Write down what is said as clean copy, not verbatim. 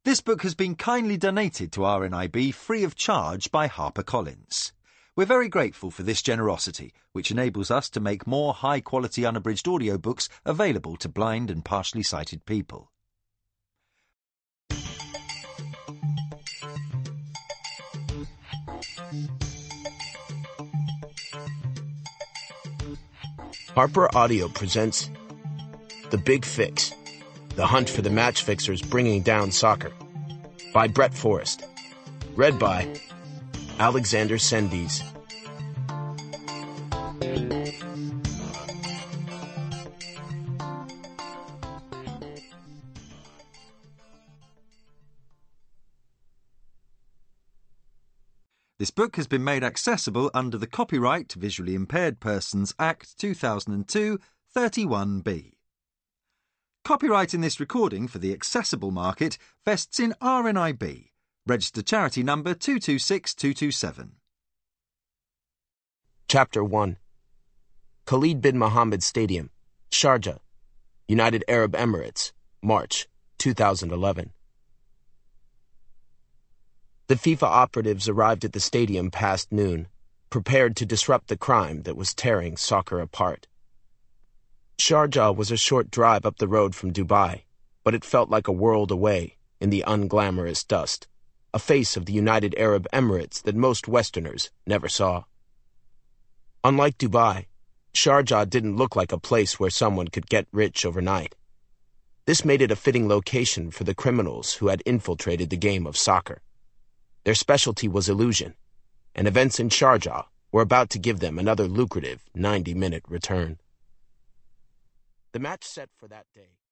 This book has been kindly donated to RNIB free of charge by HarperCollins. We're very grateful for this generosity, which enables us to make more high-quality unabridged audiobooks available to blind and partially sighted people. Harper Audio presents The Big Fix, The Hunt for the Match Fixers Bringing Down Soccer, by Brett Forrest. Read by Alexander Sendiz. This book has been made accessible under the Copyright to Visually Impaired Persons Act 2002, 31B. Copyright in this recording for the accessible market vests in RNIB, registered charity number 226227. Chapter 1. Khalid bin Mohammed Stadium, Sharjah, United Arab Emirates, March 2011. The FIFA operatives arrived at the stadium past noon, prepared to disrupt the crime that was tearing soccer apart. Sharjah was a short drive up the road from Dubai, but it felt like a world away in the unglamorous dust, a face of the United Arab Emirates that most Westerners never saw. Unlike Dubai, Sharjah didn't look like a place where someone could get rich overnight. This made it a fitting location for the criminals who had infiltrated the game of soccer. Their specialty was illusion, and events in Sharjah were about to give them another lucrative 90-minute return. The match set for that day